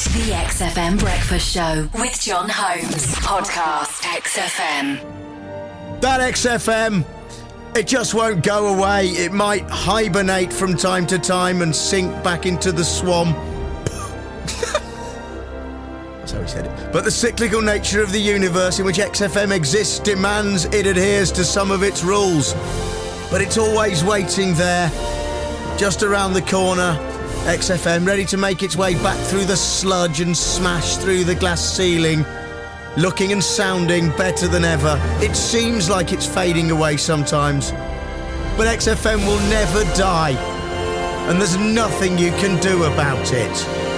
The XFM Breakfast Show with John Holmes. Podcast XFM. That XFM, it just won't go away. It might hibernate from time to time and sink back into the swamp. That's how he said it. But the cyclical nature of the universe in which XFM exists demands it adheres to some of its rules. But it's always waiting there, just around the corner. XFM ready to make its way back through the sludge and smash through the glass ceiling, looking and sounding better than ever. It seems like it's fading away sometimes, but XFM will never die, and there's nothing you can do about it.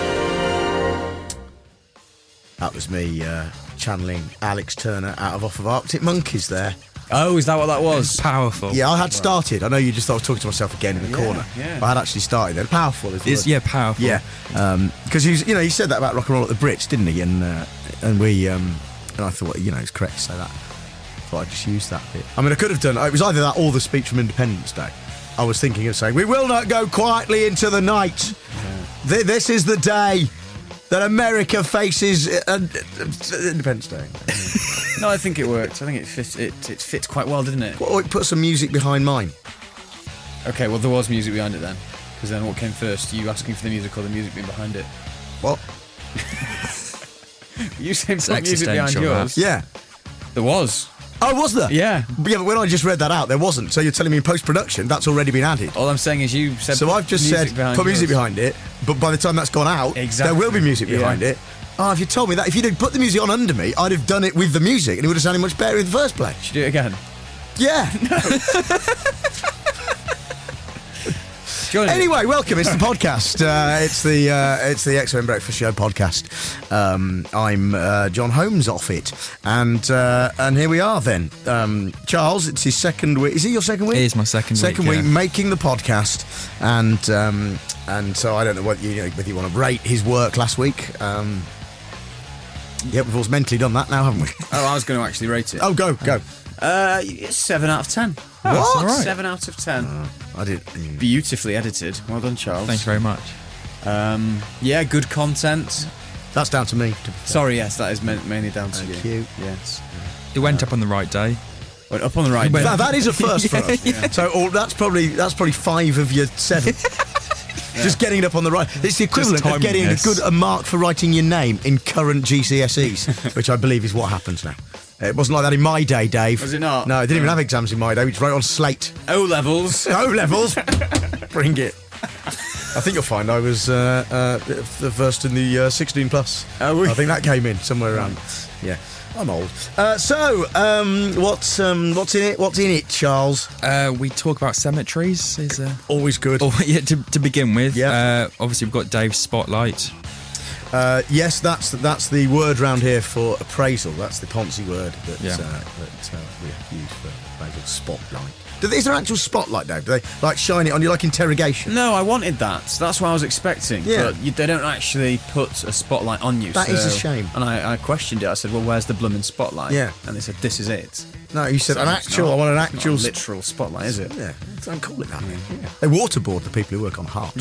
That was me channeling Alex Turner out of Off of Arctic Monkeys there. Oh, is that what that was? Powerful. Yeah, I had started. I know you just thought I was talking to myself again in the corner. Yeah. But I had actually started then. Powerful is the word. Yeah, powerful. Yeah, because he said that about rock and roll at the Brits, didn't he? And we and I thought, it's correct to say that. Thought I'd just use that bit. I mean, I could have done. It was either that or the speech from Independence Day. I was thinking of saying, "We will not go quietly into the night. Yeah. This is the day that America faces Independence Day." No, I think it worked. I think it fits quite well, didn't it? Well, put some music behind mine. Okay, well, there was music behind it then. Because then what came first? You asking for the music or the music being behind it? What? You saying put music behind yours? Yeah. There was. Oh, was there? Yeah. But when I just read that out, there wasn't. So you're telling me in post-production that's already been added? All I'm saying is you said. So I've just said put music behind it, but by the time that's gone out, there will be music behind it. Oh, if you told me that, if you'd put the music on under me, I'd have done it with the music, and it would have sounded much better in the first place. Should you do it again? Yeah. No. Anyway, welcome. It's the podcast. It's the XFM Breakfast Show podcast. I'm John Holmes off it, and here we are then. Charles, it's his second week. Is it your second week? It is my second week making the podcast, and so I don't know whether you want to rate his work last week. Yeah, we've all mentally done that now, haven't we? Oh, I was going to actually rate it. Oh, go. 7 out of 10. What? All right. 7 out of 10. I did. Beautifully edited. Well done, Charles. Thanks very much. Yeah, good content. That's down to me. Sorry, yes, that is mainly down to you. Thank you. Yes. It went up on the right day. Went up on the right day. That is a first for us. Yeah. So that's probably 5 of your 7. Yeah. Just getting it up on the right. It's the equivalent of getting a mark for writing your name in current GCSEs, which I believe is what happens now. It wasn't like that in my day, Dave. Was it not? No, I didn't even have exams in my day. We just wrote on slate. O-levels. O-levels. Bring it. I think you'll find I was the first in the 16 plus. Oh, I think that came in somewhere around. Yeah, I'm old. So, what's in it? What's in it, Charles? We talk about cemeteries. Is always good. Oh, yeah, to begin with. Yeah. Obviously, we've got Dave's spotlight. Yes, that's the word round here for appraisal. That's the Ponzi word that we use for appraisal. Spotlight. Is there an actual spotlight, Dave? Do they shine it on you like interrogation? No, I wanted that. So that's what I was expecting. Yeah. But they don't actually put a spotlight on you. That is a shame. And I questioned it. I said, well, where's the blooming spotlight? Yeah. And they said, this is it. No, you said I want an actual... Not a literal spotlight, is it? Yeah. Don't call it that. Yeah. They waterboard the people who work on Heart.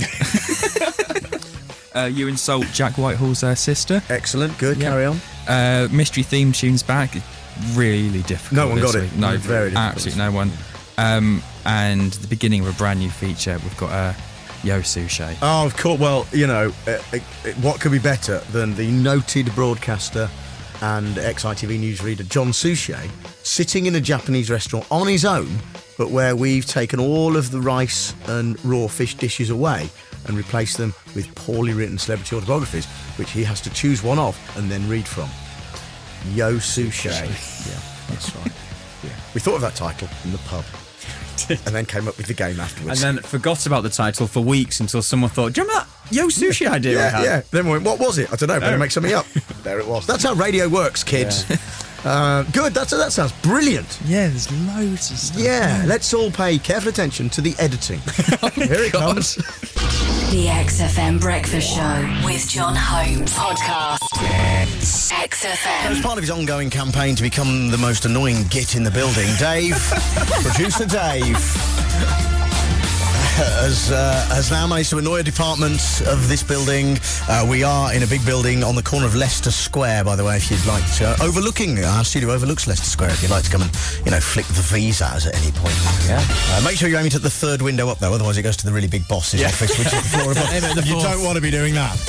You insult Jack Whitehall's sister. Excellent, good, yeah. Carry on. Mystery theme tunes back. Really difficult. No one got week. it. No, very difficult. Absolutely no one. And the beginning of a brand new feature, we've got Yo Suchet. Oh, of course. Well, what could be better than the noted broadcaster and ex-ITV newsreader John Suchet sitting in a Japanese restaurant on his own, but where we've taken all of the rice and raw fish dishes away and replaced them with poorly written celebrity autobiographies, which he has to choose one of and then read from. Yo Suchet. Yeah, that's right. Yeah. We thought of that title in the pub. And then came up with the game afterwards. And then forgot about the title for weeks until someone thought, do you remember that Yo Sushi idea we had? Yeah. Then we went, what was it? I don't know, better make something up. There it was. That's how radio works, kids. Yeah. Good, that sounds brilliant. Yeah, there's loads of stuff. Yeah, let's all pay careful attention to the editing. Here it comes. The XFM Breakfast Show with John Holmes. Podcast. XFM. As part of his ongoing campaign to become the most annoying git in the building, Dave, producer Dave, has now managed to annoy a department of this building. We are in a big building on the corner of Leicester Square, by the way, if you'd like to. Our studio overlooks Leicester Square, if you'd like to come and, flick the V's at us at any point. Yeah. Make sure you're aiming at the third window up, though, otherwise it goes to the really big boss's office, which is the floor above. You don't want to be doing that.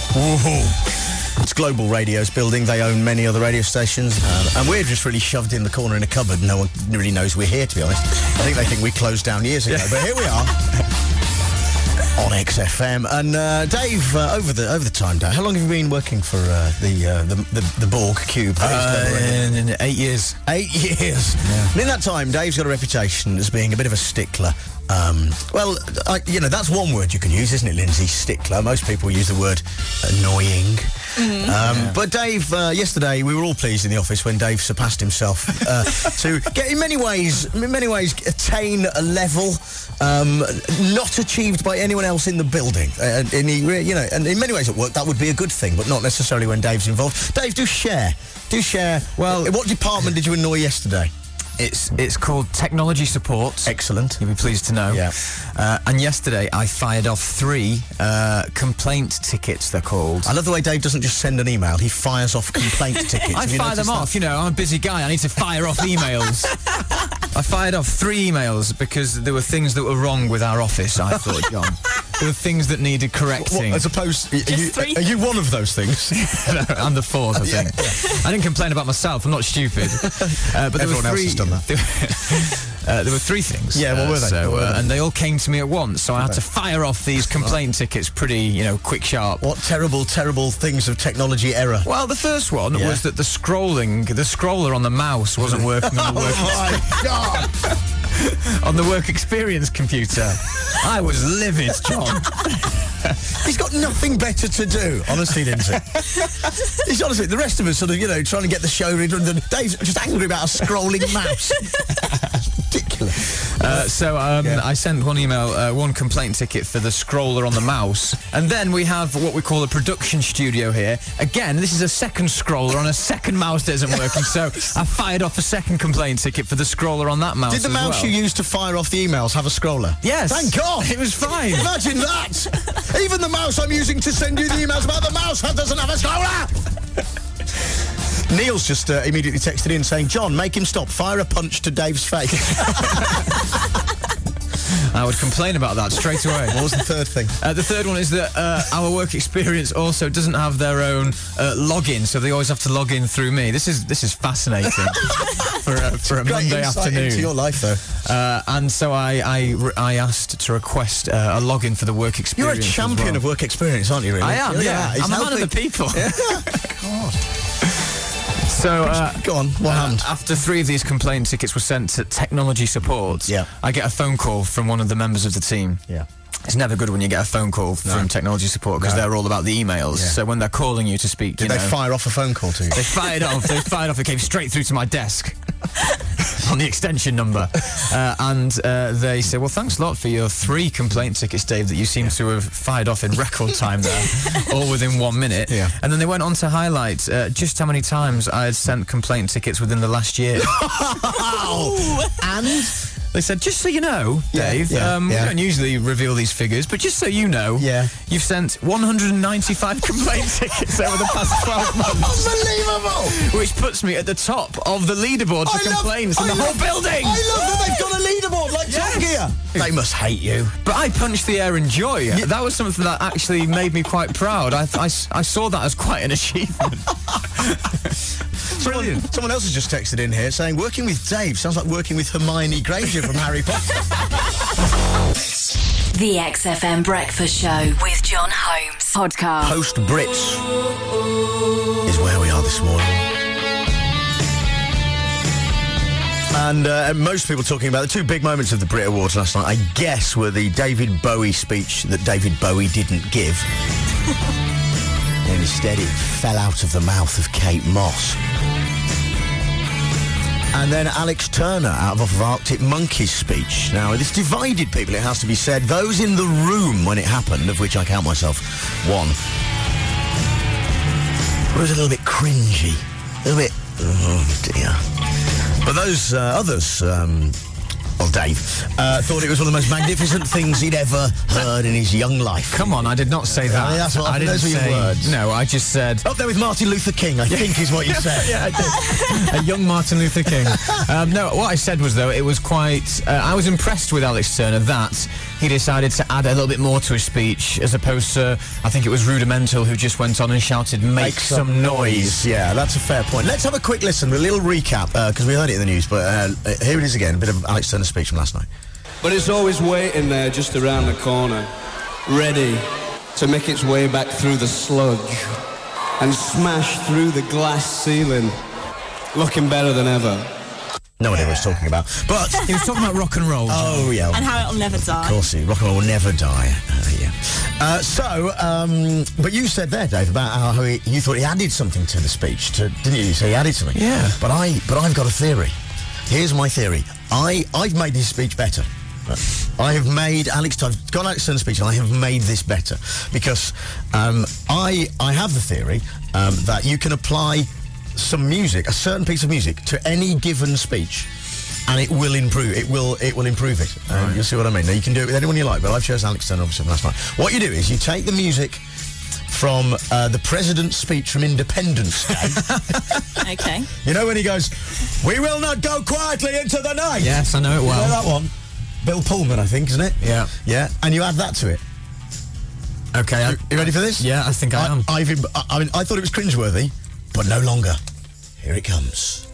It's Global Radio's building. They own many other radio stations. And we're just really shoved in the corner in a cupboard. No one really knows we're here, to be honest. I think they think we closed down years ago. But here we are on XFM. And Dave, over the time, Dave, how long have you been working for the Borg Cube? 8 years. 8 years. Yeah. And in that time, Dave's got a reputation as being a bit of a stickler. That's one word you can use, isn't it, Lindsay? Stickler. Most people use the word annoying. But Dave, yesterday we were all pleased in the office when Dave surpassed himself to get, in many ways, attain a level not achieved by anyone else in the building. And in many ways at work that would be a good thing, but not necessarily when Dave's involved. Dave, do share. Well, what department did you annoy yesterday? It's called Technology Support. Excellent. You'll be pleased to know. Yeah. And yesterday I fired off 3 complaint tickets, they're called. I love the way Dave doesn't just send an email, he fires off complaint tickets. I fire them off, I'm a busy guy, I need to fire off emails. I fired off 3 emails because there were things that were wrong with our office, I thought, John. There were things that needed correcting. I suppose, are you one of those things? No, I'm the 4th, I think. Yeah. I didn't complain about myself, I'm not stupid. But everyone else has done that. There were 3 things. Yeah, what were they? And they all came to me at once, so I had to fire off these complaint tickets pretty, quick, sharp. What terrible things of technology error? Well, the first one was that the scroller on the mouse wasn't working on the work. Oh my God! On the work experience computer. I was livid, John. He's got nothing better to do, honestly, Lindsay. Honestly, the rest of us sort of, trying to get the show ready. Dave's just angry about a scrolling mouse. Ridiculous. I sent one email, one complaint ticket for the scroller on the mouse. And then we have what we call a production studio here. Again, this is a second scroller on a second mouse that isn't working. So I fired off a second complaint ticket for the scroller on that mouse. Did the mouse you used to fire off the emails have a scroller? Yes. Thank God. It was fine. Imagine that. Even the mouse I'm using to send you the emails about the mouse doesn't have a scroller. Neil's just immediately texted in saying, John, make him stop. Fire a punch to Dave's face. I would complain about that straight away. What was the third thing? The third one is that our work experience also doesn't have their own login, so they always have to log in through me. This is fascinating for a Monday afternoon. Into your life, though. And so I asked to request a login for the work experience. You're a champion of work experience, aren't you? Really? I am. Yeah. I'm a man of the people. Yeah. God. So, go on, what happened? After 3 of these complaint tickets were sent to Technology Support, I get a phone call from one of the members of the team. Yeah. It's never good when you get a phone call from Technology Support because they're all about the emails. Yeah. So when they're calling you to speak, Did they fire off a phone call to you? They fired off. It came straight through to my desk on the extension number. And they said, well, thanks a lot for your 3 complaint tickets, Dave, that you seem to have fired off in record time there, all within 1 minute. Yeah. And then they went on to highlight just how many times I had sent complaint tickets within the last year. And they said, just so you know, Dave, we don't usually reveal these figures, but just so you know, you've sent 195 complaint tickets over the past 12 months. Unbelievable! Which puts me at the top of the leaderboard for complaints in the whole building. I love that they've got a leaderboard like Top Gear. They must hate you. But I punched the air in joy. Yeah. That was something that actually made me quite proud. I saw that as quite an achievement. Brilliant. Someone else has just texted in here saying, working with Dave sounds like working with Hermione Granger from Harry Potter. The XFM Breakfast Show with John Holmes. Podcast. Post Brits is where we are this morning. And most people talking about the 2 big moments of the Brit Awards last night, I guess, were the David Bowie speech that David Bowie didn't give. And instead it fell out of the mouth of Kate Moss. And then Alex Turner out of Arctic Monkeys speech. Now, this divided people, it has to be said. Those in the room when it happened, of which I count myself one, was a little bit cringy. A little bit, oh dear. But those others Well, Dave thought it was one of the most magnificent things he'd ever heard in his young life. Come on, I did not say that. That's what I didn't those were your say. words. No, I just said. Up there with Martin Luther King, I think is what you said. Yeah, I did. A young Martin Luther King. No, what I said was, though, it was quite... I was impressed with Alex Turner that he decided to add a little bit more to his speech, as opposed to, I think it was Rudimental who just went on and shouted, make some noise. Yeah, that's a fair point. Let's have a quick listen, a little recap, because we heard it in the news, but here it is again, a bit of Alex Turner's speech from last night. But it's always waiting there just around the corner, ready to make its way back through the sludge and smash through the glass ceiling, looking better than ever. No idea what he's talking about. But He was talking about rock and roll. oh, yeah. And how it'll never die. Of course, rock and roll will never die. But you said there, Dave, about how you thought he added something to the speech, didn't you? You say he added something. Yeah. But I've got a theory. Here's my theory. I've made his speech better. I have made Alex Turner's speech, and I have made this better because I have the theory that you can apply some music, a certain piece of music, to any given speech, and it will improve. It will improve it. You'll see what I mean. Now you can do it with anyone you like, but I've chosen Alex Turner obviously from last night. What you do is you take the music from the President's speech from Independence Day. Okay. You know when he goes, "We will not go quietly into the night." Yes, I know it well. You know that one? Bill Pullman, I think, isn't it? Yeah. Yeah, and you add that to it. Okay. You ready for this? Yeah, I think I am. I mean, I thought it was cringeworthy, but no longer. Here it comes.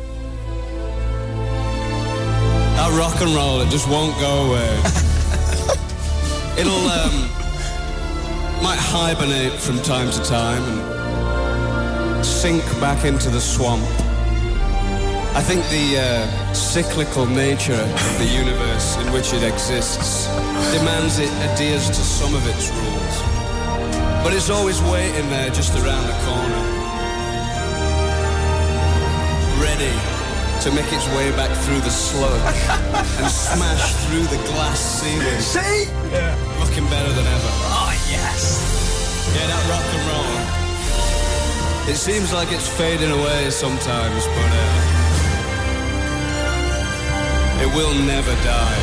That rock and roll, it just won't go away. It'll, might hibernate from time to time and sink back into the swamp. I think the cyclical nature of the universe in which it exists demands it adheres to some of its rules. But it's always waiting there just around the corner, ready to make its way back through the sludge and smash through the glass ceiling. See? Yeah. Looking better than ever. Oh, yes. Yeah, that rock and roll. It seems like it's fading away sometimes, but it will never die.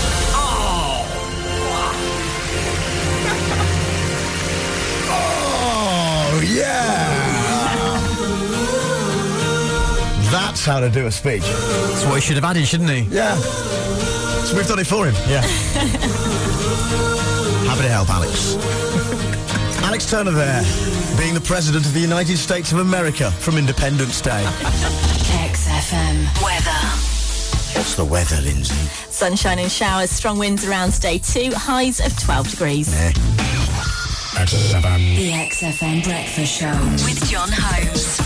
Oh, yeah. That's how to do a speech. That's what he should have added, shouldn't he? Yeah. So we've done it for him. Yeah. Happy to help, Alex. Alex Turner there, being the President of the United States of America from Independence Day. XFM weather. What's the weather, Lindsay? Sunshine and showers, strong winds around today too, highs of 12 degrees. XFM. The XFM Breakfast Show with John Holmes.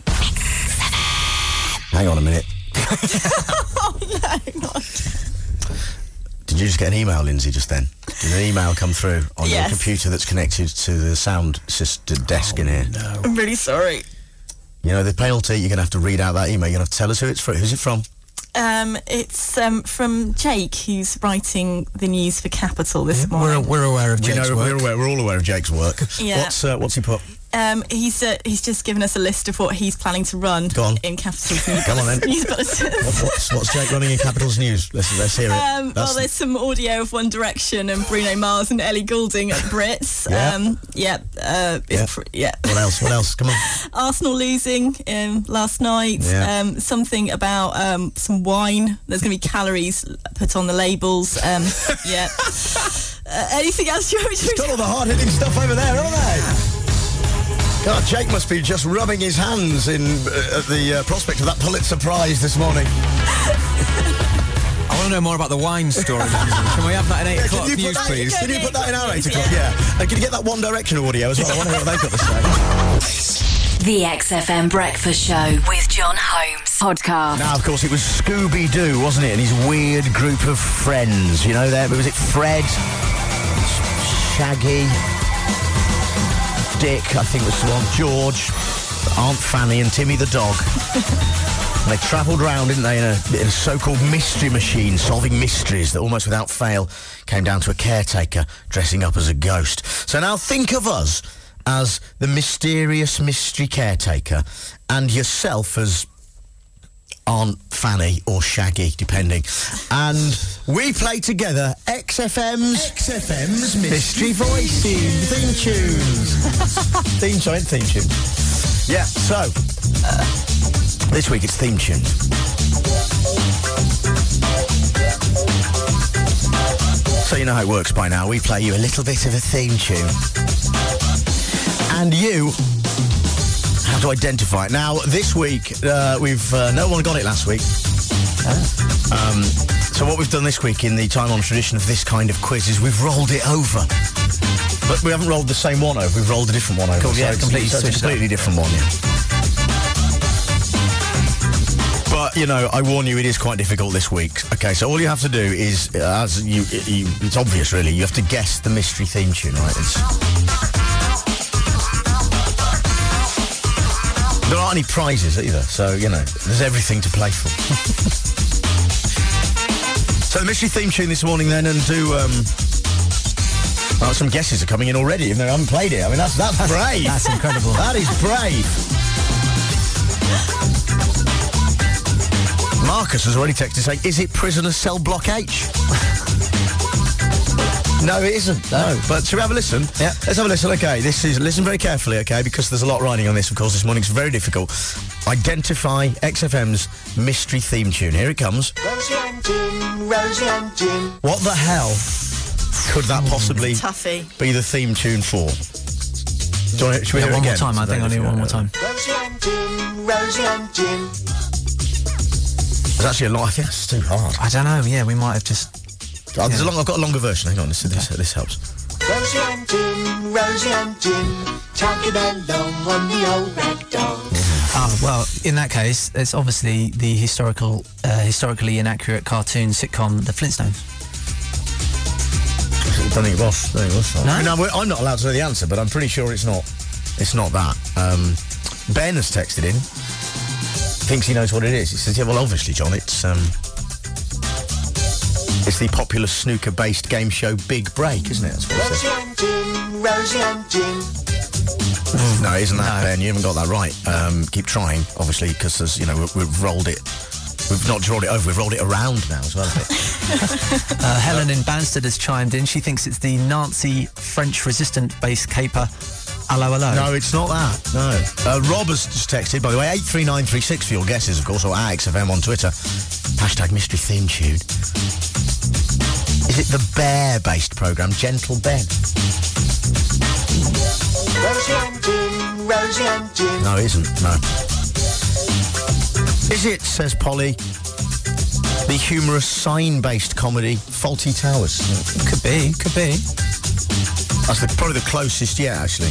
Hang on a minute. Oh, no, not. Did you just get an email, Lindsay, just then? Did an email come through on your Yes. computer that's connected to the sound system desk in here? No. I'm really sorry. You know, the penalty, you're going to have to read out that email. You're going to have to tell us who it's from. Who's it from? It's from Jake, who's writing the news for Capital this morning. We're aware of Jake's work. We're all aware of Jake's work. Yeah. What's he put? He's just given us a list of what he's planning to run Go on. in Capital's news. Come on, then. News bulletins. What's Jake running in Capital's News? Let's hear it. Well, there's some audio of One Direction and Bruno Mars and Ellie Goulding at Brits. What else? Come on. Arsenal losing last night. Yeah. Something about some wine. There's going to be calories put on the labels. Yeah. Anything else you want me to Got all the hard-hitting stuff over there, haven't they? God, Jake must be just rubbing his hands at the prospect of that Pulitzer Prize this morning. I want to know more about the wine story. Can we have that at 8 o'clock Can you news, put that- please? Can you put that in our 8 o'clock? Yeah. And can you get that One Direction audio as well? I want to hear what they've got to say. The XFM Breakfast Show with John Holmes. Podcast. Now, of course, it was Scooby-Doo, wasn't it? And his weird group of friends. You know, was it Fred, Shaggy, Dick, I think was the one, George, Aunt Fanny and Timmy the dog. And they travelled round, didn't they, in a so-called mystery machine, solving mysteries that almost without fail came down to a caretaker dressing up as a ghost. So now think of us as the mysterious mystery caretaker and yourself as Aunt Fanny or Shaggy, depending. And we play together XFM's Mystery Voices theme tunes. theme tune. Yeah, so this week it's theme tunes. So you know how it works by now. We play you a little bit of a theme tune. And you have to identify it. Now, this week, we've... no one got it last week. So what we've done this week in the time-honoured tradition of this kind of quiz is we've rolled it over. But we haven't rolled the same one over. We've rolled a different one over. Cool, yeah, so it's a completely different one, yeah. But, you know, I warn you, it is quite difficult this week. Okay, so all you have to do is, it's obvious, really. You have to guess the mystery theme tune, right? There aren't any prizes either, so, you know, there's everything to play for. So the mystery theme tune this morning, then, and some guesses are coming in already, even though I haven't played it. I mean, that's brave. That's incredible. That is brave. Marcus has already texted saying, is it prisoner cell block H? No, it isn't. No. But shall we have a listen? Yeah. Let's have a listen. Okay, listen very carefully, okay, because there's a lot riding on this, of course, this morning. It's very difficult. Identify XFM's mystery theme tune. Here it comes. Rosie and Jim. What the hell could that possibly Tuffy. be the theme tune for? Should we hear it one again? more time. I think I need one more time. Rosie and Jim. There's actually a lot. I think that's too hard. I don't know. Yeah, we might have just... I've got a longer version. Hang on, this helps. Rosie and Jim, tagging along on the old rag doll. Oh, well, in that case, it's obviously the historically inaccurate cartoon sitcom The Flintstones. I don't think it was. No? I mean, I'm not allowed to know the answer, but I'm pretty sure it's not that. Ben has texted in. Thinks he knows what it is. He says, yeah, well, obviously, John, it's the popular snooker-based game show Big Break, isn't it? That's what it says. Rosie and Jim. No, isn't that, Ben? You haven't got that right. Keep trying, obviously, because, you know, we've rolled it. We've not rolled it over, we've rolled it around now as well. Helen in Banstead has chimed in. She thinks it's the Nazi French resistant-based caper Allo Allo. No, it's not that, no. Rob has just texted, by the way, 83936 for your guesses, of course, or @XFM on Twitter. # mystery theme tune. Is it the bear-based programme, Gentle Ben? Rosie and Jim. No, it isn't, no. Is it, says Polly, the humorous sign-based comedy Fawlty Towers? Could be. That's probably the closest yet, actually.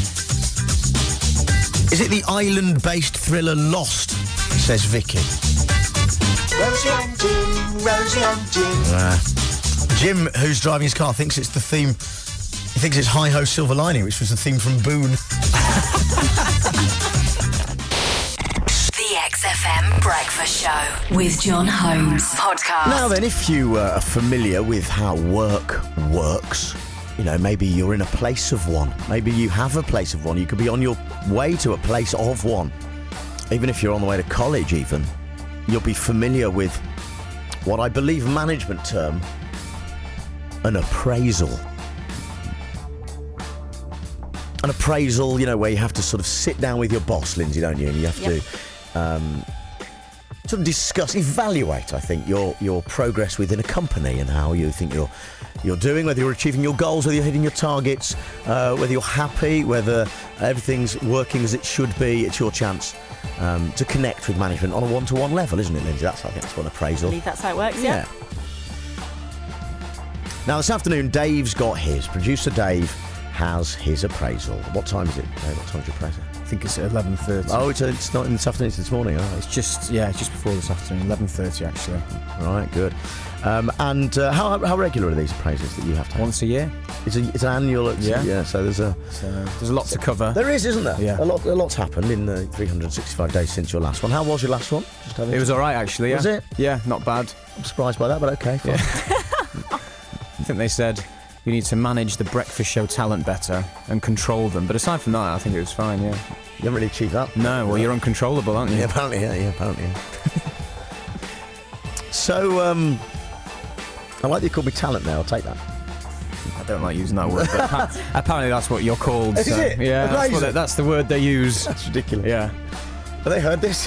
Is it the island-based thriller Lost, says Vicky? Rosie and Jim. Jim, who's driving his car, thinks it's the theme... He thinks it's Hi-Ho Silver Lining, which was the theme from Boone. The XFM Breakfast Show with John Holmes podcast. Now then, if you are familiar with how work works, you know, maybe you're in a place of one. Maybe you have a place of one. You could be on your way to a place of one. Even if you're on the way to college, even, you'll be familiar with what I believe management term an appraisal. An appraisal, you know, where you have to sort of sit down with your boss, Lindsay, don't you? And you have to sort of discuss, evaluate, I think, your progress within a company and how you think you're doing, whether you're achieving your goals, whether you're hitting your targets, whether you're happy, whether everything's working as it should be. It's your chance to connect with management on a one-to-one level, isn't it, Lindsay? I think that's what an appraisal. I believe that's how it works, yeah. Now, this afternoon, Dave's got his. Producer Dave has his appraisal. What time is it? What time's your appraisal? I think it's at 11:30. Oh, it's not in this afternoon, it's this morning. Oh. It's just before this afternoon, 11:30 actually. All right, good. And how regular are these appraisals that you have to have? Once a year. It's an annual. Yeah. So there's a lot to cover. There is, isn't there? Yeah. A lot's happened in the 365 days since your last one. How was your last one? It was all right actually. Yeah. Was it? Yeah, not bad. I'm surprised by that, but okay. Fine. Yeah. I think they said you need to manage the breakfast show talent better and control them. But aside from that, I think it was fine, yeah. You haven't really achieved that. No, well, you're uncontrollable, aren't you? Yeah, apparently, yeah. So, I like that you called me talent now. I'll take that. I don't like using that word, but apparently that's what you're called. Is it? Yeah, Amazing. that's the word they use. That's ridiculous. Yeah. Have they heard this?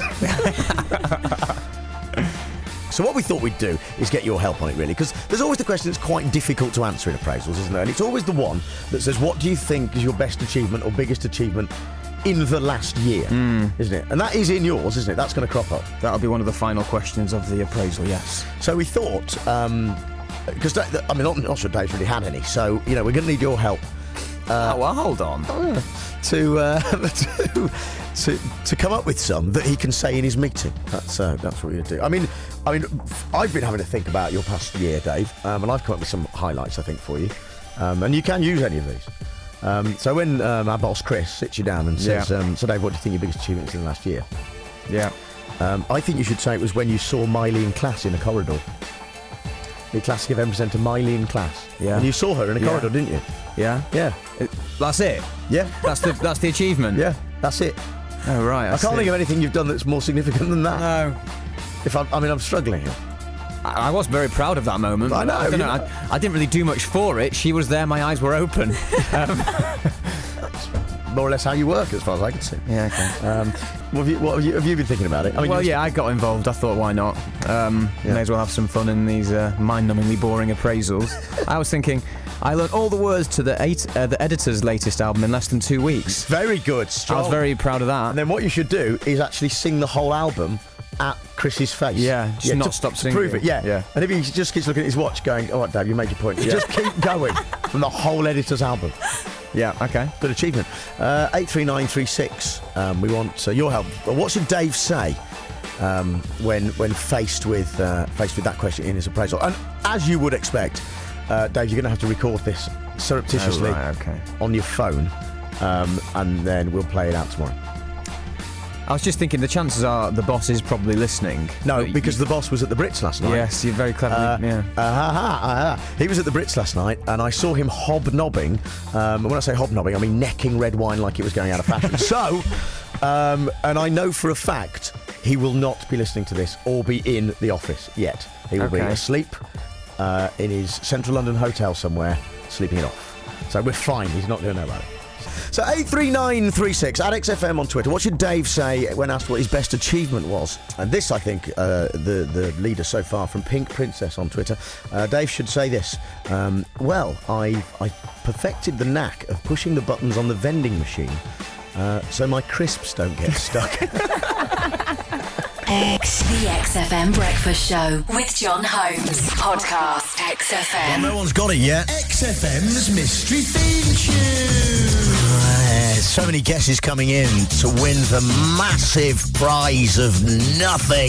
So what we thought we'd do is get your help on it, really, because there's always the question that's quite difficult to answer in appraisals, isn't there? And it's always the one that says, what do you think is your best achievement or biggest achievement in the last year, isn't it? And that is in yours, isn't it? That's going to crop up. That'll be one of the final questions of the appraisal, yes. So we thought, because, I'm not sure Dave's really had any, so, we're going to need your help. Well, hold on. To come up with some that he can say in his meeting. That's what we're going to do. I mean, I've been having to think about your past year, Dave, and I've come up with some highlights, I think, for you. And you can use any of these. So when our boss, Chris, sits you down and says, so Dave, what do you think your biggest achievements in the last year? Yeah. I think you should say it was when you saw Miley in class in a corridor. The classic event presenter Miley in class. Yeah. And you saw her in a corridor, didn't you? Yeah? Yeah. That's it? Yeah. That's the achievement? Yeah, that's it. Oh, right. I can't think of anything you've done that's more significant than that. No. I'm struggling here. I was very proud of that moment. I know. I didn't really do much for it. She was there, my eyes were open. More or less how you work, as far as I can see. Yeah, okay. What have you been thinking about it? I got involved. I thought, why not? May as well have some fun in these mind-numbingly boring appraisals. I was thinking, I learned all the words to the editor's latest album in less than 2 weeks. Very good. Strong. I was very proud of that. And then what you should do is actually sing the whole album at Chris's face. Yeah, just not stop singing. Prove it, yeah. And if he just keeps looking at his watch going, all right, Dave, you made your point. Just keep going from the whole editor's album. Yeah, okay. Good achievement. 83936. We want your help. What should Dave say when faced with that question in his appraisal? And as you would expect, Dave, you're going to have to record this surreptitiously on your phone, and then we'll play it out tomorrow. I was just thinking, the chances are the boss is probably listening. No, because the boss was at the Brits last night. Yes, you're very clever. He was at the Brits last night, and I saw him hobnobbing. When I say hobnobbing, I mean necking red wine like it was going out of fashion. So, and I know for a fact he will not be listening to this or be in the office yet. He will be asleep in his central London hotel somewhere, sleeping it off. So we're fine. He's not going to know about it. So 83936 at XFM on Twitter. What should Dave say when asked what his best achievement was? And this, I think, the leader so far from Pink Princess on Twitter, Dave should say this. Well, I perfected the knack of pushing the buttons on the vending machine so my crisps don't get stuck. The XFM Breakfast Show with John Holmes. Podcast XFM. Well, no one's got it yet. XFM's mystery theme tune. So many guesses coming in to win the massive prize of nothing.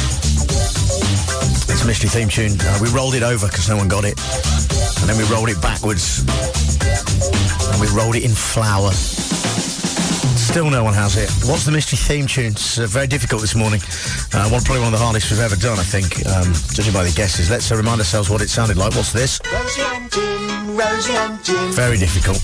It's a mystery theme tune. We rolled it over because no one got it. And then we rolled it backwards. And we rolled it in flour. Still no one has it. What's the mystery theme tune? It's very difficult this morning. Probably one of the hardest we've ever done, I think, judging by the guesses. Let's remind ourselves what it sounded like. What's this? Rosie and Jim, Rosie and Jim. Very difficult.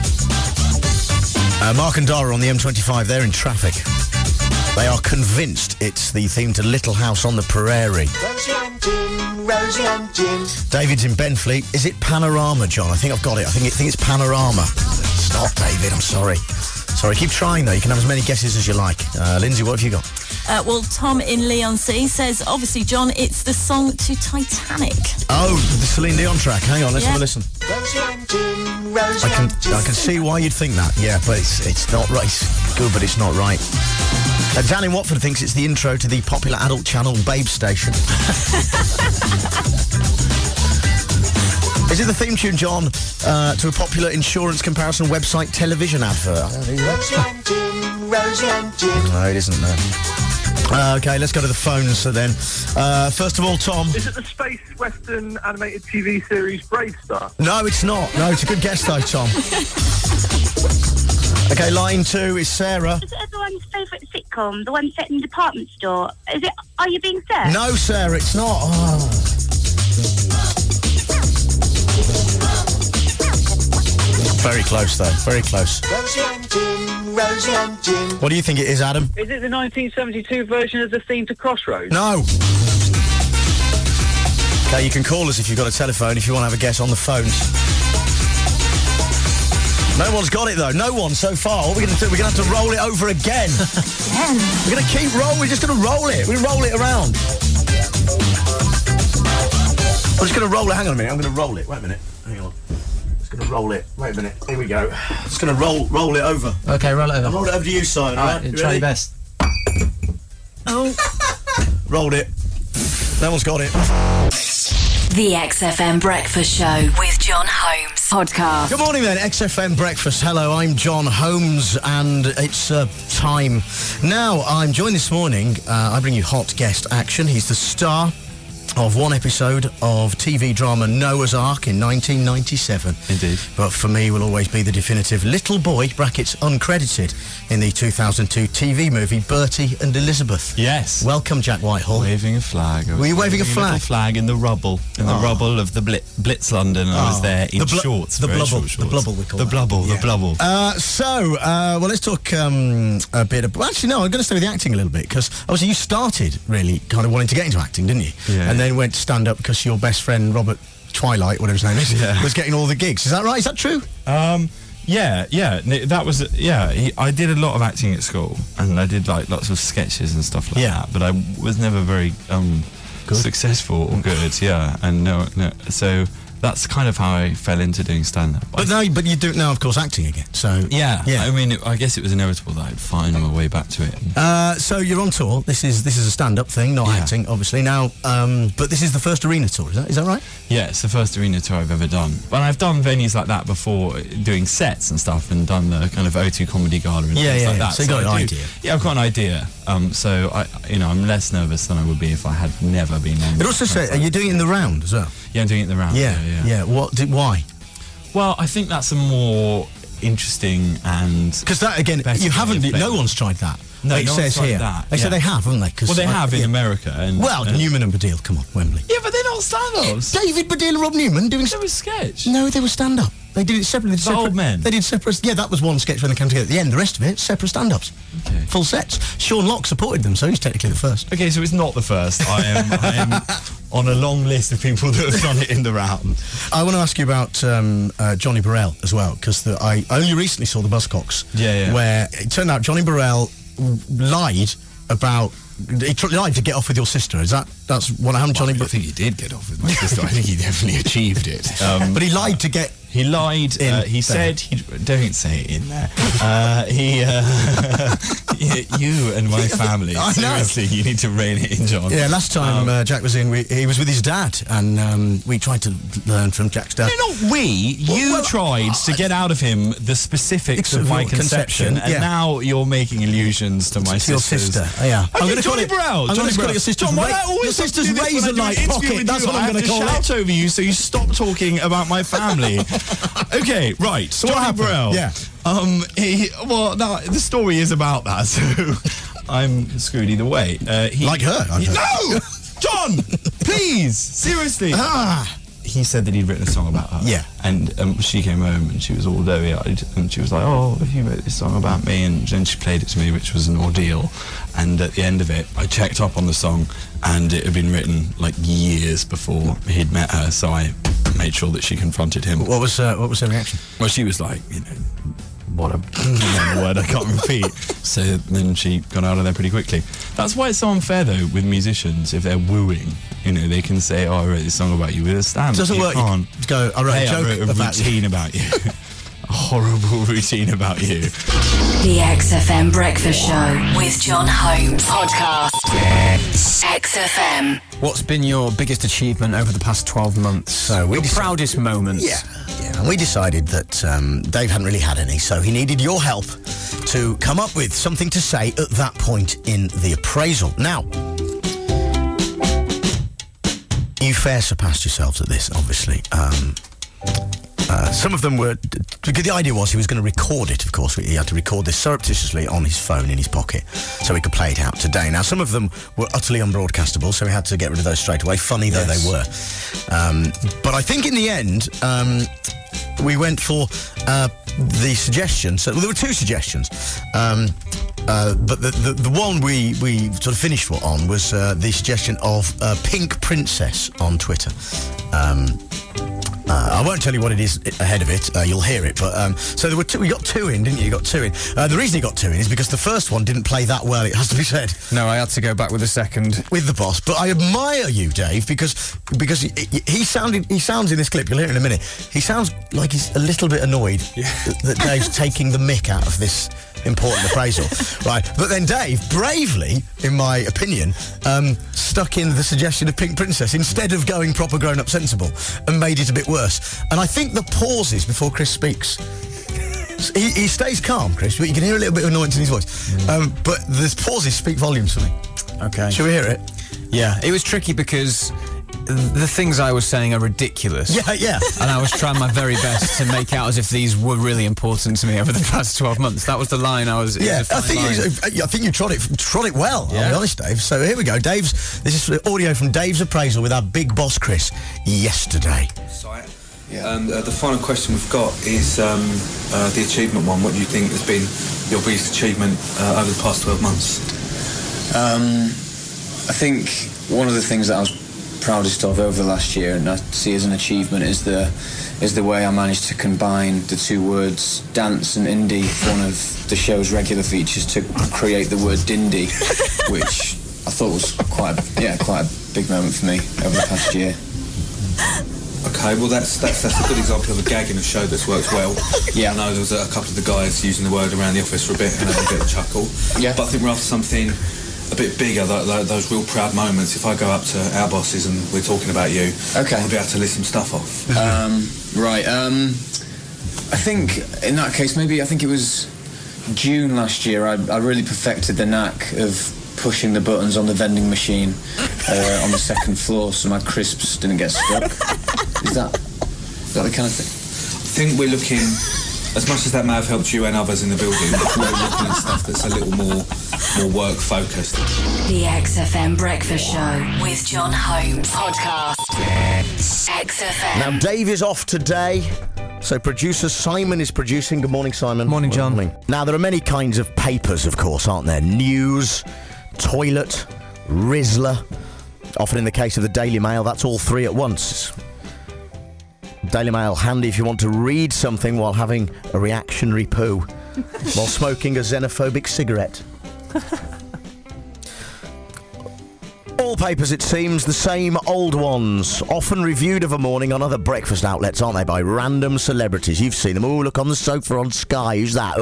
Mark and Dara on the M25, they're in traffic. They are convinced it's the theme to Little House on the Prairie. Rosie and Jim, Rosie and Jim. David's in Benfleet. Is it Panorama, John? I think I've got it. I think it's Panorama. It's not, David. I'm sorry. Sorry, keep trying, though. You can have as many guesses as you like. Lindsay, what have you got? Well, Tom in Leigh-on-Sea says, obviously, John, it's the song to Titanic. Oh, the Celine Dion track. Hang on, let's have a listen. Rosie and Jim, Rosie and Jim. I can see why you'd think that, yeah, but it's not right. It's good, but it's not right. Dan in Watford thinks it's the intro to the popular adult channel Babe Station. Is it the theme tune, John, to a popular insurance comparison website television advert? Rosie and Jim, Rosie and Jim. No, it isn't, no. OK, let's go to the phones then. First of all, Tom. Is it the space western animated TV series Brave Star? No, it's not. No, it's a good guess, though, Tom. OK, line 2 is Sarah. Is it everyone's favourite sitcom, the one set in a department store? Is it Are You Being Served? No, Sarah, it's not. Oh. Very close, though. Very close. Rosie and Jim, Rosie and Jim. What do you think it is, Adam? Is it the 1972 version of the theme to Crossroads? No. Okay, you can call us if you've got a telephone, if you want to have a guess on the phones. No one's got it, though. No one so far. What are we going to do? We're going to have to roll it over again. We're going to keep rolling. We're just going to roll it. We roll it around. I'm just going to roll it. Hang on a minute. I'm going to roll it. Wait a minute. Hang on. Just going to roll it. Wait a minute. Here we go. Just going to roll it over. Okay, roll it over. I'll roll it over to you, Simon. All right? Try your best. Oh. Rolled it. No one's got it. The XFM Breakfast Show with John Holmes. Podcast. Good morning, then. XFM Breakfast. Hello, I'm John Holmes, and it's time. Now, I'm joined this morning. I bring you hot guest action. He's the star of one episode of TV drama Noah's Ark in 1997. Indeed. But for me, will always be the definitive little boy, brackets uncredited, in the 2002 TV movie Bertie and Elizabeth. Yes. Welcome, Jack Whitehall. Waving a flag. Were you waving a flag? A little flag in the rubble. In the rubble of the Blitz London. I was there in shorts. The very blubble. short shorts. The blubble, we call the that. blubble. Yeah. The blubble. Well, let's talk a bit of... Well, actually, no, I'm going to stay with the acting a little bit, because obviously you started really kind of wanting to get into acting, didn't you? Yeah. And then went to stand up because your best friend, Robert Twilight, whatever his name is, was getting all the gigs. Is that right? Is that true? Yeah. That was... I did a lot of acting at school, and I did, like, lots of sketches and stuff like that, but I was never very successful or good, and no. So... That's kind of how I fell into doing stand-up. But you do now, of course, acting again. So yeah. I mean, I guess it was inevitable that I'd find my way back to it. So you're on tour. This is a stand-up thing, not acting, obviously. Now, but this is the first arena tour. Is that right? Yeah, it's the first arena tour I've ever done. But I've done venues like that before, doing sets and stuff, and done the kind of O2 Comedy Gala and things like that. So you got an idea. Yeah, I've got an idea. So I'm less nervous than I would be if I had never been on. It also says, are you doing it in the round as well? Yeah, I'm doing it in the round. Yeah. Why? Well, I think that's a more interesting and... Because that, again, you haven't... No one's tried that. No, it says here. That. They say they have, haven't they? Well, they have in America. And, Newman and Baddiel, come on, Wembley. Yeah, but they're not stand-ups. David Baddiel and Rob Newman doing... They were sketch. No, they were stand-up. They did it separately. The Old Men. They did separate... Yeah, that was one sketch when they came together at the end. The rest of it, separate stand-ups. Okay. Full sets. Sean Locke supported them, so he's technically the first. Okay, so it's not the first. I am on a long list of people that have done it in the round. I want to ask you about Johnny Burrell as well, because I only recently saw the Buzzcocks. Yeah. Where it turned out Johnny Burrell lied about... He lied to get off with your sister. That's what happened, Johnny? I think he did get off with my sister. I think he definitely achieved it. But he lied to get... He lied. He said... Don't say it in there. You and my family. Seriously, you need to rein it in, John. Yeah, last time Jack was in, he was with his dad, and we tried to learn from Jack's dad. No, not we. You tried to get out of him the specifics of my conception, and now you're making allusions to my your sister. Yeah. I'm going to call it Burrell. I'm going to call it your sister's, your sister's razor-like pocket. That's what I'm going to call it. I have to shout over you so you stop talking about my family. Okay, right. So what happened? Burrell. Yeah. The story is about that, so I'm screwed either way. Like her? No! John! Please! Seriously! He said that he'd written a song about her. Yeah. And she came home and she was all doughy-eyed and she was like, oh, you wrote this song about me, and then she played it to me, which was an ordeal. And at the end of it, I checked up on the song and it had been written like years before he'd met her, so I made sure that she confronted him. What was her reaction? Well, she was like, what a word I can't repeat. So then she got out of there pretty quickly. That's why it's so unfair, though, with musicians. If they're wooing, they can say, oh, I wrote this song about you with a stand. It doesn't work. Can't go, I wrote a joke about routine about you. A horrible routine about you. The XFM Breakfast Show with John Holmes. Podcast. XFM. What's been your biggest achievement over the past 12 months? So your proudest moment? Yeah. And we decided that Dave hadn't really had any, so he needed your help to come up with something to say at that point in the appraisal. Now, you fair surpassed yourselves at this, obviously. Some of them were... The idea was he was going to record it, of course. He had to record this surreptitiously on his phone in his pocket so he could play it out today. Now, some of them were utterly unbroadcastable, so we had to get rid of those straight away, funny though they were. But I think in the end, we went for the suggestion. So there were two suggestions. But the one we sort of finished on was the suggestion of Pink Princess on Twitter. I won't tell you what it is ahead of it. You'll hear it. But so there were two. We got two in, didn't you? You got two in. The reason you got two in is because the first one didn't play that well. It has to be said. No, I had to go back with the second. With the boss. But I admire you, Dave, because he sounds in this clip. You'll hear it in a minute. He sounds like he's a little bit annoyed that Dave's taking the mick out of this important appraisal, right? But then Dave bravely, in my opinion, stuck in the suggestion of Pink Princess instead of going proper grown-up sensible, and made it a bit worse. And I think the pauses before Chris speaks, he stays calm, Chris, but you can hear a little bit of annoyance in his voice. But the pauses speak volumes for me. Okay. Shall we hear it? Yeah, it was tricky because the things I was saying are ridiculous. Yeah. And I was trying my very best to make out as if these were really important to me over the past 12 months. That was the line I was... Yeah, I think you trod it well, I'll be honest, Dave. So here we go. This is audio from Dave's appraisal with our big boss, Chris, yesterday. Yeah. And the final question we've got is the achievement one. What do you think has been your biggest achievement over the past 12 months? I think one of the things that I was proudest of over the last year, and I see as an achievement, is the way I managed to combine the two words dance and indie, one of the show's regular features, to create the word dindy, which I thought was quite a big moment for me over the past year. Okay, well that's a good example of a gag in a show that's worked well. Yeah. I know there was a couple of the guys using the word around the office for a bit and had a bit of a chuckle. Yeah. But I think we're after something a bit bigger, those real proud moments. If I go up to our bosses and we're talking about you, okay, I'll be able to list some stuff off. Right. I think in that case, I think it was June last year, I really perfected the knack of pushing the buttons on the vending machine on the second floor so my crisps didn't get stuck. Is that the kind of thing? I think we're looking, as much as that may have helped you and others in the building, we're looking at stuff that's a little more work focused. The XFM Breakfast Show with John Holmes. Podcast. XFM. Now, Dave is off today, so producer Simon is producing. Good morning, Simon. Morning, John. Morning. Now, there are many kinds of papers, of course, aren't there? News, toilet, Rizzler. Often in the case of the Daily Mail, that's all three at once. Daily Mail handy if you want to read something while having a reactionary poo, while smoking a xenophobic cigarette. All papers, it seems, the same old ones, often reviewed of a morning on other breakfast outlets, aren't they, by random celebrities. You've seen them. Oh, look on the sofa on Sky. Who's that?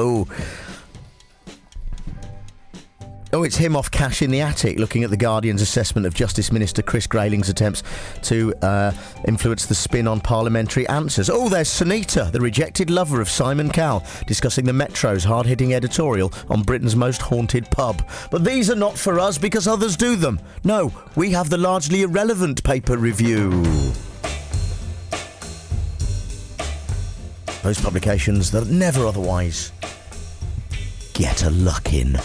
Oh, it's him off Cash in the Attic, looking at the Guardian's assessment of Justice Minister Chris Grayling's attempts to influence the spin on parliamentary answers. Oh, there's Sunita, the rejected lover of Simon Cowell, discussing the Metro's hard-hitting editorial on Britain's most haunted pub. But these are not for us because others do them. No, we have the largely irrelevant paper review. Those publications that never otherwise get a look in.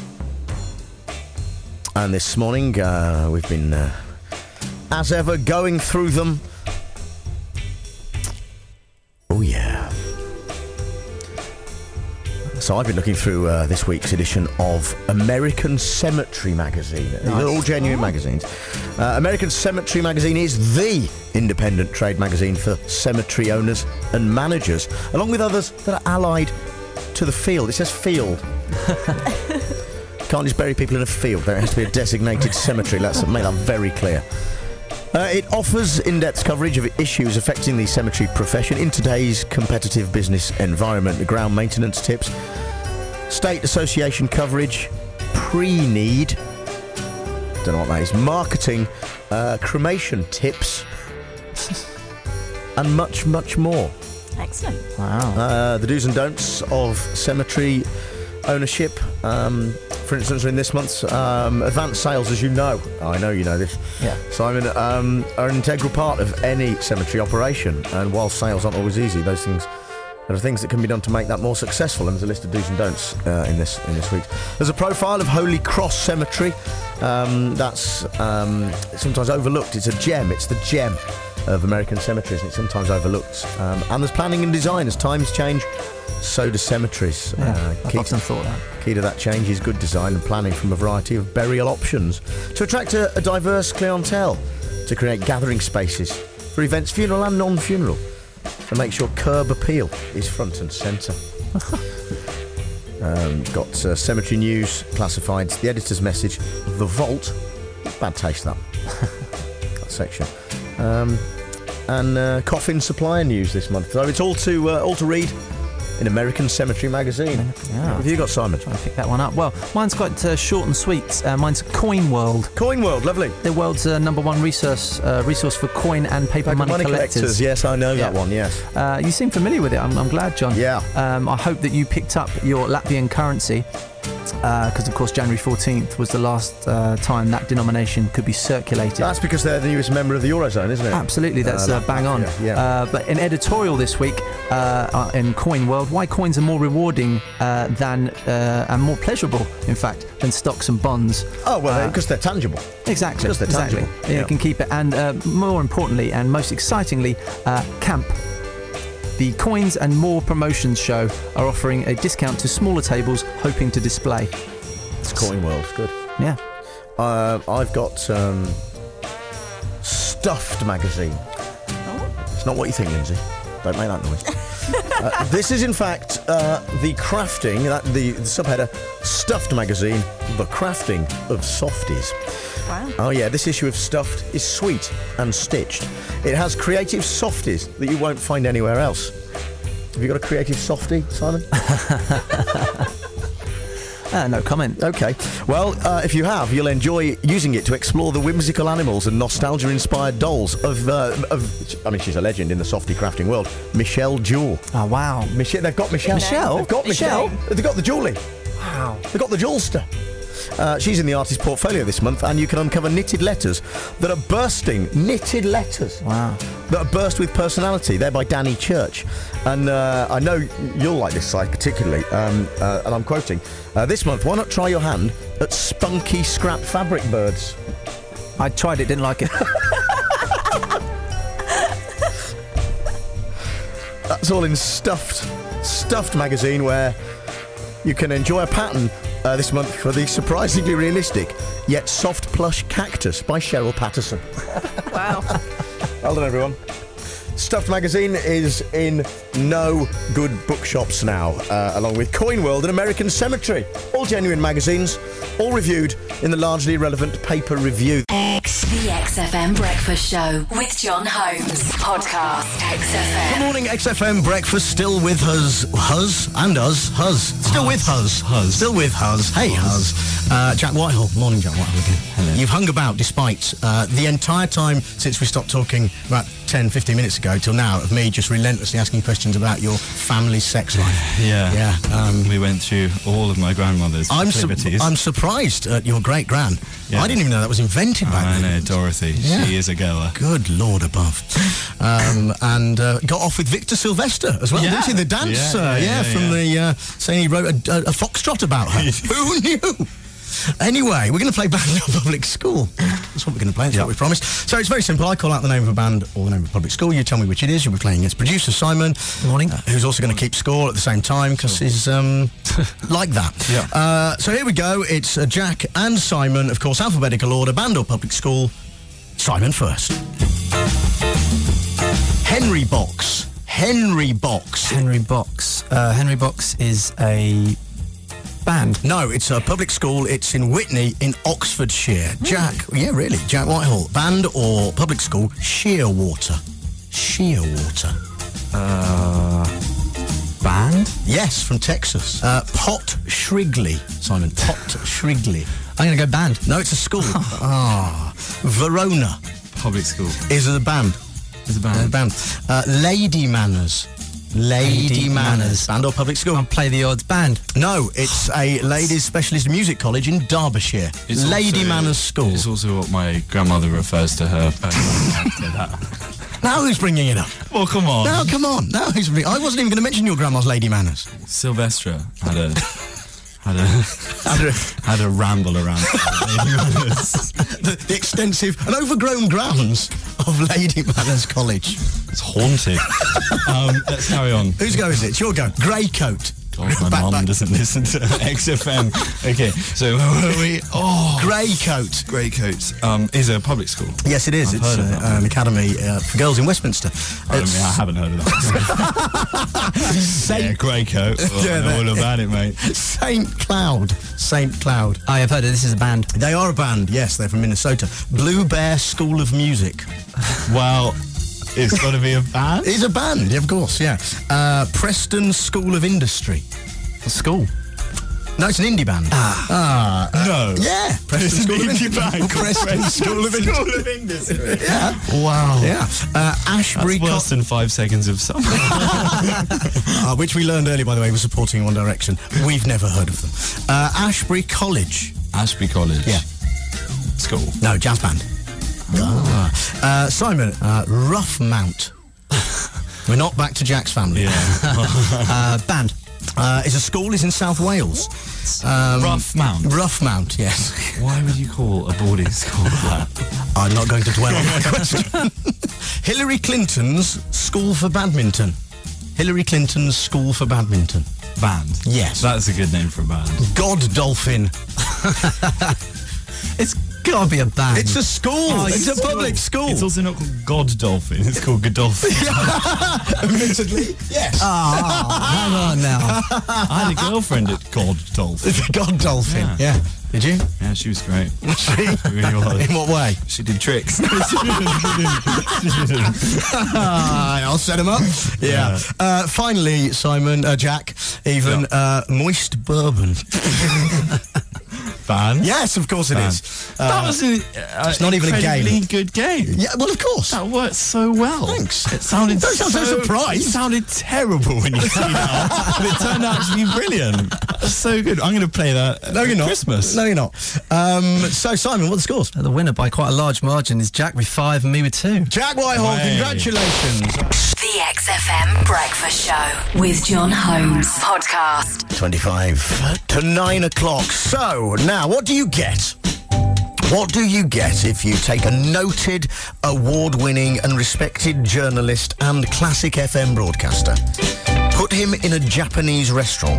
And this morning, we've been, as ever, going through them. Oh, yeah. So I've been looking through this week's edition of American Cemetery magazine. Nice. These are all genuine magazines. American Cemetery magazine is the independent trade magazine for cemetery owners and managers, along with others that are allied to the field. It says field. Can't just bury people in a field. There has to be a designated cemetery. Let's make that very clear. It offers in-depth coverage of issues affecting the cemetery profession in today's competitive business environment. The ground maintenance tips, state association coverage, pre-need, don't know what that is, marketing, cremation tips, and much, much more. Excellent. Wow. The do's and don'ts of cemetery ownership, for instance, in this month's advanced sales, as you know, I know you know this, Simon, are an integral part of any cemetery operation. And while sales aren't always easy, there are things that can be done to make that more successful. And there's a list of do's and don'ts in this week. There's a profile of Holy Cross Cemetery. That's sometimes overlooked. It's a gem. It's the gem of American cemeteries, and it's sometimes overlooked. And there's planning and design. As times change, so do cemeteries. I've often thought that. Key to that change is good design and planning from a variety of burial options to attract a diverse clientele, to create gathering spaces for events, funeral and non-funeral, to make sure curb appeal is front and centre. Got cemetery news, classifieds, the editor's message, the vault, bad taste that section, and coffin supplier news this month. So it's all to read in American Cemetery magazine. Yeah. Have you got, Simon? Trying to pick that one up. Well, mine's quite short and sweet. Mine's Coin World. Coin World, lovely. The world's number one resource for coin and paper money collectors. Yes, I know that one, yes. You seem familiar with it. I'm glad, John. Yeah. I hope that you picked up your Latvian currency, because, of course, January 14th was the last time that denomination could be circulated. That's because they're the newest member of the Eurozone, isn't it? Absolutely, that's bang on. Yeah. But an editorial this week in Coin World, why coins are more rewarding than and more pleasurable, in fact, than stocks and bonds. Oh, well, because they're tangible. Exactly. Because they're tangible. Yeah, you can keep it. And more importantly, and most excitingly, Camp. The Coins and More Promotions show are offering a discount to smaller tables hoping to display. It's Coin World, good. Yeah. I've got Stuffed magazine. It's not what you think, Lindsay. Don't make that noise. This is, in fact, the crafting, the subheader, Stuffed magazine, the crafting of softies. Wow. Oh, yeah, this issue of Stuffed is sweet and stitched. It has creative softies that you won't find anywhere else. Have you got a creative softie, Simon? No comment. OK. Well, if you have, you'll enjoy using it to explore the whimsical animals and nostalgia-inspired dolls of I mean, she's a legend in the softie crafting world, Michelle Jewell. Oh, wow. They've got Michelle. Michelle? They've got Michelle. They've got the Julie. Wow. They've got the Jewelster. She's in the artist portfolio this month, and you can uncover knitted letters that are bursting. Knitted letters. Wow. That are burst with personality. They're by Danny Church. And I know you'll like this site particularly, and I'm quoting, this month, why not try your hand at spunky scrap fabric birds? I tried it, didn't like it. That's all in Stuffed magazine, where you can enjoy a pattern this month for the surprisingly realistic yet soft plush cactus by Cheryl Patterson. Wow. Well done, everyone. Stuffed magazine is in no good bookshops now, along with Coin World and American Cemetery. All genuine magazines, all reviewed in the largely irrelevant paper review. The XFM Breakfast Show with John Holmes. Podcast XFM. Good morning, XFM Breakfast. Still with Huz. Still with Huz. Still with Huz. Hey, Huz. Jack Whitehall. Morning, Jack Whitehall again. Hello. You've hung about despite the entire time since we stopped talking about 10, 15 minutes ago till now of me just relentlessly asking questions about your family sex life. Yeah. We went through all of my grandmother's activities. I'm surprised at your great-gran. Yeah. I didn't even know that was invented back then. I know, Dorothy. Yeah. She is a goer. Good Lord above. And got off with Victor Sylvester as well, didn't he? The dancer, from the saying he wrote a foxtrot about her. Who knew? Anyway, we're going to play Band or Public School. That's what we're going to play. That's what we promised. So it's very simple. I call out the name of a band or the name of a public school. You tell me which it is. You'll be playing against producer Simon. Good morning. Who's also going to keep score at the same time because he's like that. Yeah. So here we go. It's Jack and Simon, of course, alphabetical order, band or public school. Simon first. Henry Box. Henry Box is a band. No, it's a public school. It's in Witney in Oxfordshire. Jack Whitehall. Band or public school? Shearwater. Band? Yes, from Texas. Pot Shrigley. Simon, Pot Shrigley. I'm going to go band. No, it's a school. Verona. Public school. Is it a band? It's a band. Lady Manners. Lady Manners. Band or public school? I'll play the odds. Band. No, it's a ladies' specialist music college in Derbyshire. It's Lady also, Manners School. It's also what my grandmother refers to her. Now who's bringing it up? Well, come on. Now, come on. Now who's bringing... I wasn't even going to mention your grandma's Lady Manners. Sylvestra had had a ramble around Lady Manners. The extensive and overgrown grounds of Lady Manners College. It's haunted. Let's carry on. Whose go is it? It's your go. Grey coat. God, my mum doesn't listen to XFM. Okay, so where were we? Oh, Grey coat. Grey coat is a public school. Yes, it is. I've It's heard of that. an academy for girls in Westminster. I haven't heard of that. Grey coat. I know all about it, mate. St. Cloud. St. Cloud. I have heard it. This is a band. They are a band, yes. They're from Minnesota. Blue Bear School of Music. Well, it's got to be a band? It's a band, of course, yeah. Preston School of Industry. A school? No, it's an indie band. No. Yeah. Preston School of Industry. Band. Preston School of Industry. Yeah. Wow. Yeah. Ashbury... That's worse than 5 seconds of summer. which we learned earlier, by the way, was supporting One Direction. We've never heard of them. Ashbury College. Ashbury College? Yeah. School? No, jazz band. Simon, Rough Mount. We're not back to Jack's family. Yeah. Band. It's a school. It's in South Wales. Rough Mount? Rough Mount, yes. Why would you call a boarding school that? I'm not going to dwell on that question. Hillary Clinton's School for Badminton. Hillary Clinton's School for Badminton. Band? Yes. That's a good name for a band. God Dolphin. It's gotta be a band. It's a school. It's a public school. It's also not called God Dolphin. It's called Godolphin. Admittedly, yes. Hang on now. I had a girlfriend at God Dolphin. God Dolphin. Yeah. Did you? Yeah, she was great. She really was. In what way? She did tricks. I'll set him up. Yeah. Finally, Simon, Jack, even Moist Bourbon. Band? Yes, of course it is. That was it's not even a game. Good game. Yeah, well, of course. That worked so well. Thanks. It sounded Don't sound so surprised. It sounded terrible when you see that, but it turned out to be brilliant. That's so good. I'm going to play that. No, you're not. Christmas. No, you're not. So, Simon, what are the scores? The winner by quite a large margin is Jack with 5 and me with 2. Jack Whitehall, Hey. congratulations. The XFM Breakfast Show with John Holmes. Podcast. 25 to 9 o'clock. So, now, what do you get? What do you get if you take a noted, award-winning and respected journalist and classic FM broadcaster, put him in a Japanese restaurant,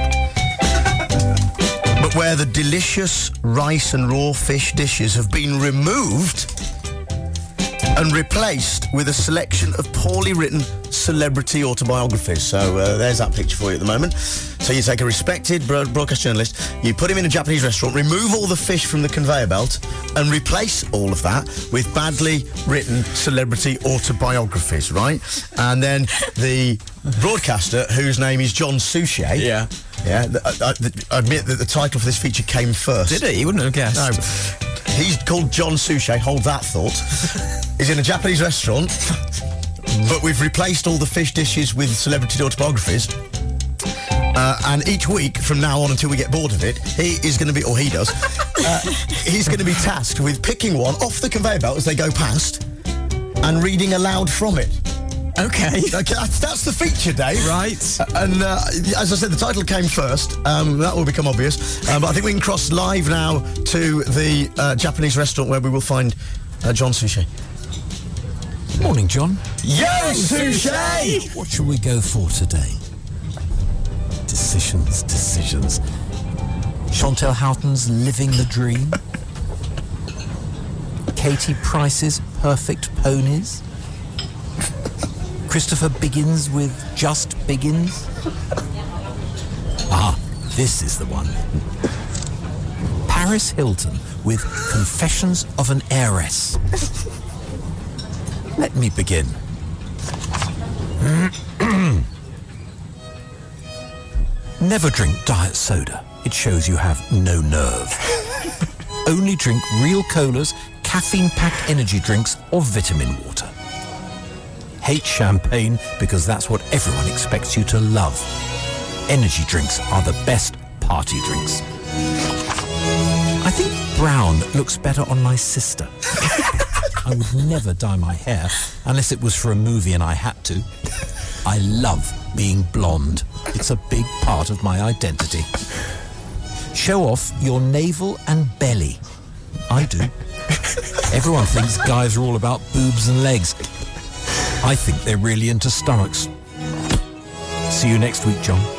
but where the delicious rice and raw fish dishes have been removed and replaced with a selection of poorly written celebrity autobiographies. So there's that picture for you at the moment. So you take a respected broadcast journalist, you put him in a Japanese restaurant, remove all the fish from the conveyor belt and replace all of that with badly written celebrity autobiographies, right? And then the broadcaster, whose name is John Suchet. Yeah, I admit that the title for this feature came first. Did it? You wouldn't have guessed. No. He's called John Suchet, hold that thought. He's in a Japanese restaurant, but we've replaced all the fish dishes with celebrity autobiographies. And each week from now on until we get bored of it, he is going to be, or he does, he's going to be tasked with picking one off the conveyor belt as they go past and reading aloud from it. Okay, that's the feature, Dave. Right. And as I said, the title came first. That will become obvious. But I think we can cross live now to the Japanese restaurant where we will find John Suchet. Morning, John. Yo, Suchet! What shall we go for today? Decisions. Chantal Houghton's Living the Dream. Katie Price's Perfect Ponies. Christopher Biggins with Just Biggins. This is the one. Paris Hilton with Confessions of an Heiress. Let me begin. Never drink diet soda. It shows you have no nerve. Only drink real colas, caffeine-packed energy drinks, or vitamin water. Hate champagne because that's what everyone expects you to love. Energy drinks are the best party drinks. I think brown looks better on my sister. I would never dye my hair unless it was for a movie and I had to. I love being blonde. It's a big part of my identity. Show off your navel and belly. I do. Everyone thinks guys are all about boobs and legs. I think they're really into stomachs. See you next week, John.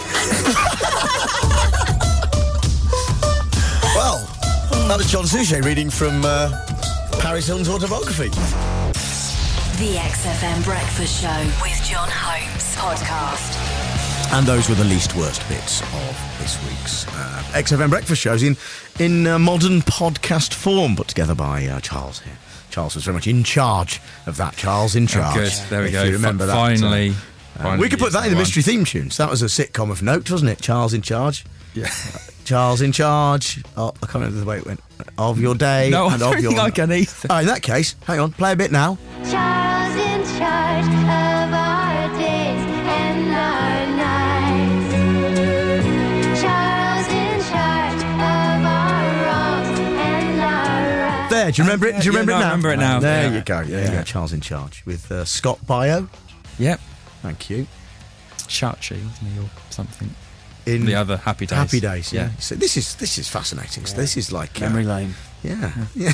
Well, that was John Suchet reading from Paris Hilton's autobiography. The XFM Breakfast Show with John Holmes podcast. And those were the least worst bits of this week's XFM Breakfast shows in modern podcast form, put together by Charles here. Charles was very much in charge of that. Charles in charge. Oh, good. There we go. You remember that? Finally. We could put that in the mystery theme tunes. That was a sitcom of note, wasn't it? Charles in charge. Yeah. Charles in charge. Oh, I can't remember the way it went. Of your day. No, and I of don't your think I can either. Oh, in that case, hang on. Play a bit now. Charles in charge of our days and our nights. Charles in charge of our wrongs and our rights. There, do you remember it? Do you remember it now? I remember it now. There Yeah. you go. There you go. Charles in charge with Scott Bio. Yep. Thank you. Chachi, wasn't he, or something? In the other Happy Days. Happy Days, yeah. Yeah. So this is fascinating. So this is like Memory lane. Yeah.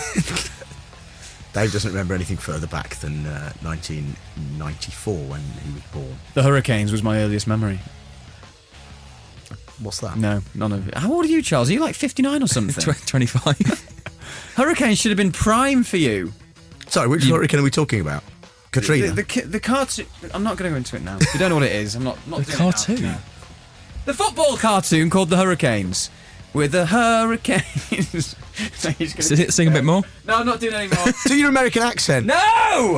Dave doesn't remember anything further back than 1994 when he was born. The Hurricanes was my earliest memory. What's that? No, none of it. How old are you, Charles? Are you like 59 or something? 25. Hurricanes should have been prime for you. Sorry, which hurricane are we talking about? Katrina. The cartoon. I'm not going to go into it now. If you don't know what it is, I'm not The doing it now. cartoon? No. The football cartoon called The Hurricanes. With the Hurricanes. Sing a bit more. No, I'm not doing it anymore. Do your American accent. No!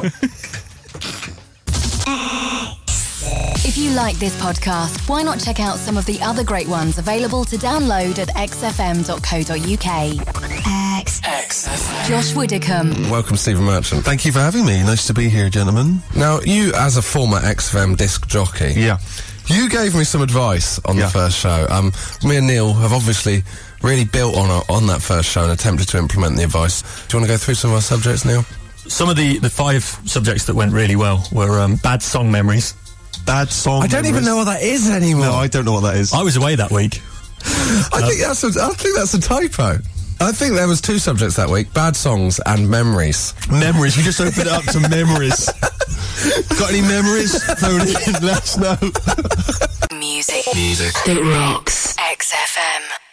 If you like this podcast, why not check out some of the other great ones available to download at xfm.co.uk. XFM. Josh Widdicombe. Welcome, Stephen Merchant. Thank you for having me. Nice to be here, gentlemen. Now, you, as a former XFM disc jockey, you gave me some advice on the first show. Me and Neil have obviously really built on that first show and attempted to implement the advice. Do you want to go through some of our subjects, Neil? Some of the 5 subjects that went really well were bad song memories. Bad song I don't memories? even know what that is anymore. No, I don't know what that is. I was away that week. I think that's a typo. I think there was 2 subjects that week: bad songs and memories. Memories. You just opened it up to memories. Got any memories? Phone in, let us know. Music that rocks. XFM.